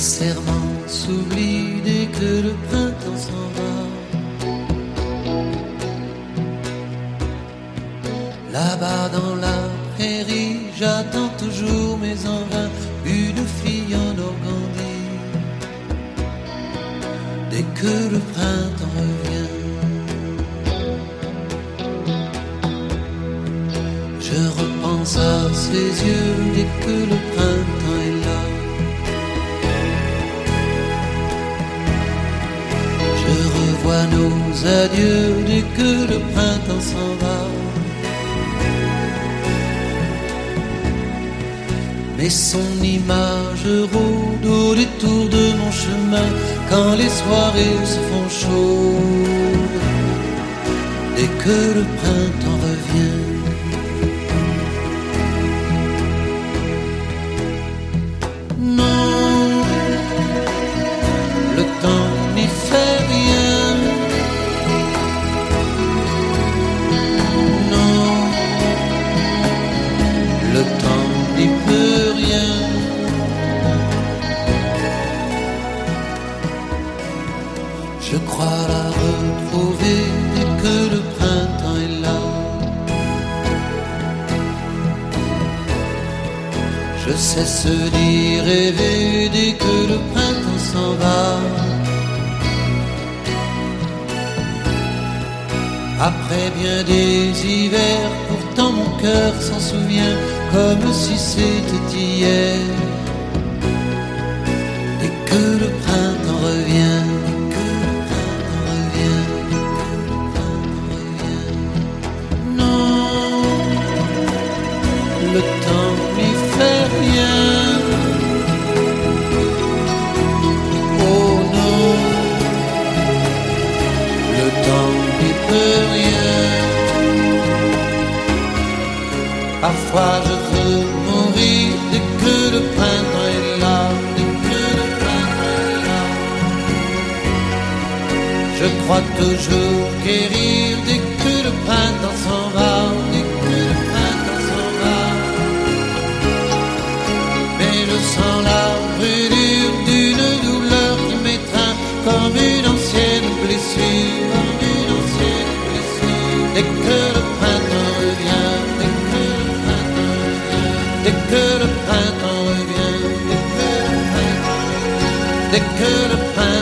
serments s'oublient dès que le printemps s'en va. Là-bas dans la prairie, j'attends toujours, mais en vain, une fille en Organdie. Dès que le printemps revient, je repense à ses yeux dès que le printemps est là. Je revois nos adieux dès que le printemps s'en va. Mais son image rôde au détour de mon chemin quand les soirées se font chaudes. Dès que le printemps revient, non, le temps n'y fait rien. Non, le temps n'y peut rien. Je crois la retrouver dès que le printemps est là. Je sais se dire rêver dès que le printemps s'en va. Après bien des hivers, pourtant mon cœur s'en souvient comme si c'était hier. Dès que le printemps revient, dès que le printemps revient, dès que le printemps revient. Non, le temps n'y fait rien. Oh non, le temps n'y peut rien. Parfois je veux mourir dès que le printemps est là, dès que le printemps est là. Je crois toujours guérir dès que le printemps s'en va, dès que le printemps s'en va. Mais je sens la brûlure d'une douleur qui m'étreint comme une ancienne blessure, comme une ancienne blessure. Dès que le printemps revient, dès que le printemps revient, dès que le printemps revient, dès que le printemps revient, dès que le printemps